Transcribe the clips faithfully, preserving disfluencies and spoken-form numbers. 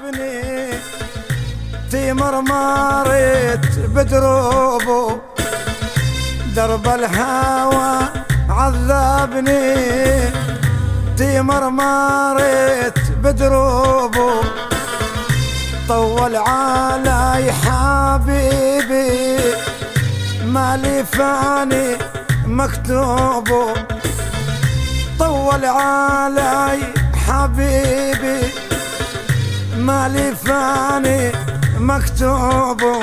عذبني تيمر مارت بدروبه درب الهوى عذبني تيمر مارت بدروبه طول علي حبيبي مالي فاني مكتوبه طول علي حبيبي مالي فاني مكتوبه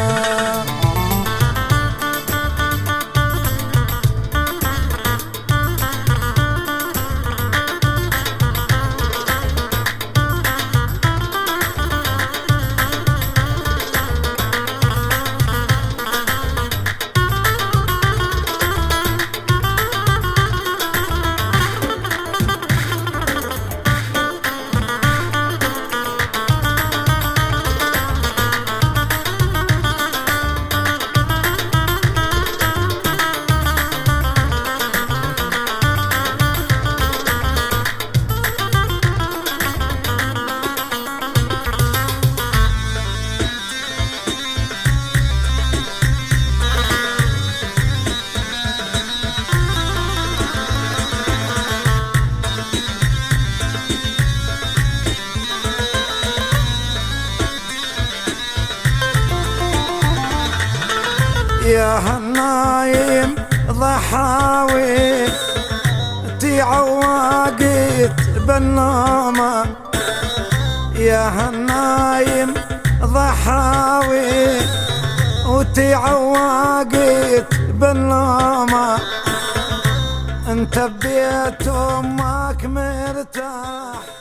يا هالنايم ضحاوي تعوقت بالنومة يا هالنايم ضحاوي وتعوقت بالنومة انت ببيت امك مرتاح